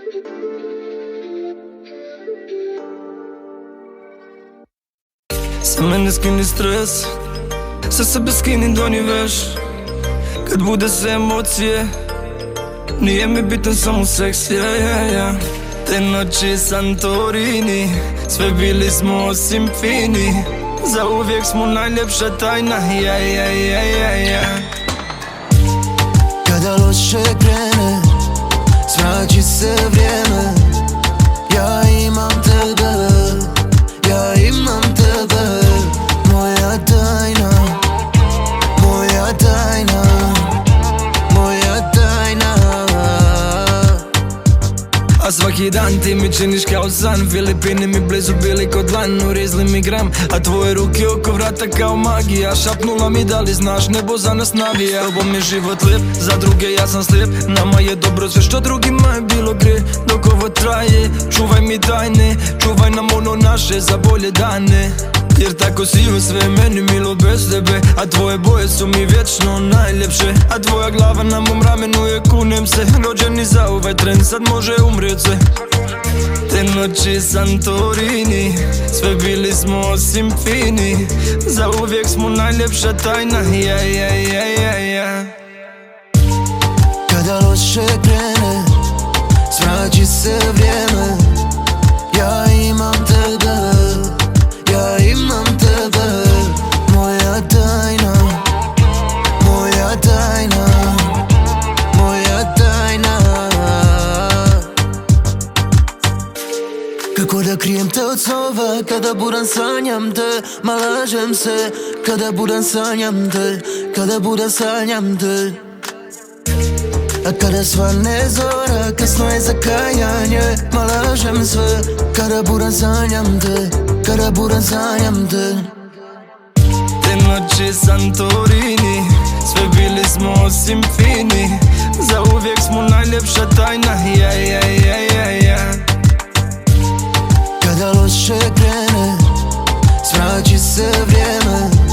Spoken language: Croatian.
Sa me ne skini stres, sa sebe skini do një vesh. Kad bude se emocije, nije mi bitan samo seks, Te noći Santorini, sve bili smo osim fini. Za uvijek smo najljepša tajna, Kada loše krene, zmrači se vrijeme. Ja imam tebe, ja imam tebe. Moja tajna, moja tajna, moja tajna. A svaki dan ti mi činiš kao san. Filipini mi blizu bili kod lan, urizli mi gram. A tvoje ruke oko vrata kao magija. Šapnula mi da li znaš, nebo za nas navija. Tobom je život lijep, za druge ja sam slijep. Nama je dobro sve što drugima je bilo gre. Dok ovo traje, čuvaj mi tajne. Čuvaj nam ono naše za bolje dane. Jer tako si u sve meni milo bez tebe. A tvoje boje su mi vječno najljepše. A tvoja glava na mom ramenu je, kunem se. Rođeni za ovaj tren, sad može umrijet se. Te noći Santorini, sve bili smo osim fini. Za uvijek smo najljepša tajna, Kada loše krene, zmrači se vrijeme. Ja imam tebe, ja imam tebe. Moja tajna, moja tajna, moja tajna. Kako da krijem te od snova, kada budan sanjam te. Ma lažem se, kada budan sanjam te, kada budan sanjam te. A kada svane zora, kasno je za kajanje. Ma lažem sve, kada budan sanjam te, kada budan sanjam te. Te noći Santorini, sve bili smo osim fini. Za uvijek smo najljepša tajna, Kada loše krene, zmrači se vrijeme.